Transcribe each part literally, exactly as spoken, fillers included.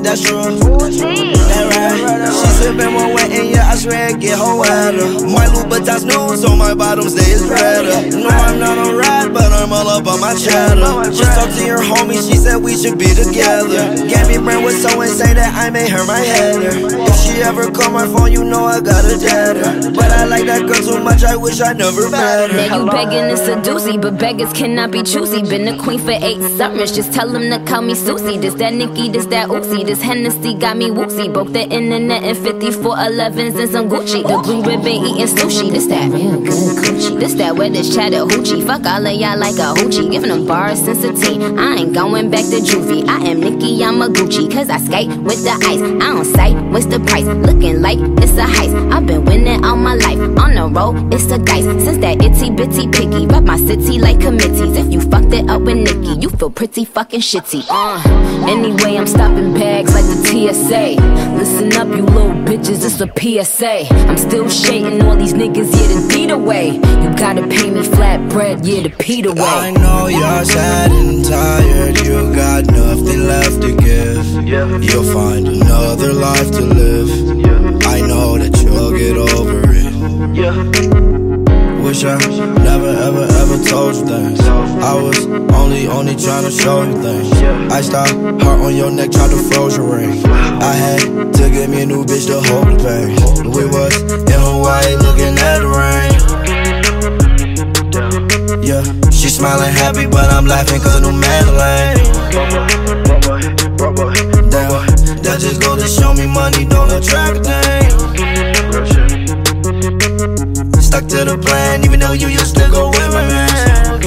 That's true. That right. She sippin' one wet and yeah, I swear it get her wetter. My Louboutins new, so my bottoms they is redder. No, I'm not a rat, but I'm all up on my cheddar. Just talked to your homie, she said we should be together. Gave me brain was so insane that I made her my header. If she ever call my phone, you know I got a deader. But I like that girl too much, I wish I never met her. Now you begging to seduce, but beggars cannot be choosy. Been a queen for eight summers, just tell them to call me Susie. This that Nicki, this that Uzi, this Hennessy got me woozy. Broke the internet in fifty-four elevens and some Gucci. The blue ribbon eating sushi, this that real good coochie. This that where this Chattahoochee. Fuck all of y'all like a hoochie. Giving them bars since a teen. I ain't going back to juvie. I am Nicki, I'm a Gucci. Cause I skate with the ice. I don't sight, what's the price? Looking like it's a heist. I've been winning all my life. On the road, it's a dice. Since that itty bitty piggy. Rep my city like committees. If you fucked it up with Nicki, you feel pretty fucking shitty. Uh, anyway, I'm stopping bags like the T S A. Listen up, you little bitches, it's a P S A. I'm still shading all these niggas, yeah, the deed away. You gotta pay me flat bread, yeah, the Pete away. I know you're sad and tired, you got nothing left to give. You'll find another life to live. I know that you'll get over it. Wish I never ever ever told you things. I was only only trying to show you things. I stopped, heart on your neck, tried to froze your ring. I had to get me a new bitch to hold the pain. We was in Hawaii looking at the rain. Yeah, she smiling happy, but I'm laughing cause I knew Madeline. Damn, that just goes to show me money don't attract a thing. Stuck to the plan, even though you used to go with my man.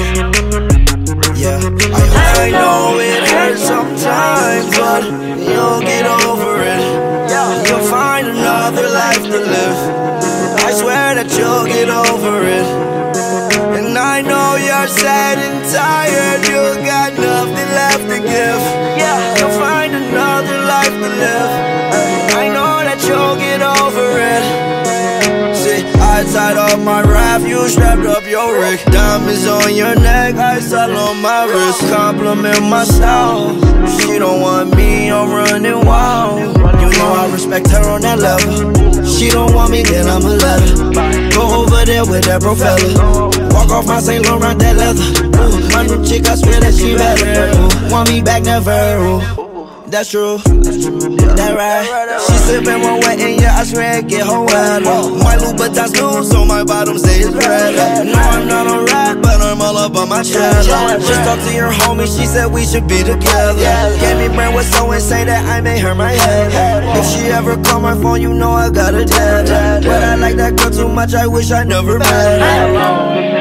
Yeah, I, I know it hurts sometimes, but you'll get over it. You'll find another life to live. I swear that you'll get over it. And I know you're sad and tired, you got nothing left to give. You'll find another life to live. I know that you'll get over it. I tied up my raft, you strapped up your rig. Diamonds on your neck, ice all on my wrist. Compliment my style, she don't want me, I'm running wild. You know I respect her on that level. She don't want me, then I'ma let her go over there with that bro fella. Walk off my Saint Laurent, that leather. Ooh, my new chick, I swear that she better. Ooh, want me back, never. Ooh. That's true, that right. She sippin' one wet and yeah, I swear it get her wetter. My Louboutins new, so my bottoms they is redder. No, I'm not a rat, but I'm all up on my cheddar. Just talked to your homie, she said we should be together. Gave me brain was so insane that I made her my head. If she ever call my phone, you know I got a dead. But I like that girl too much, I wish I never met her.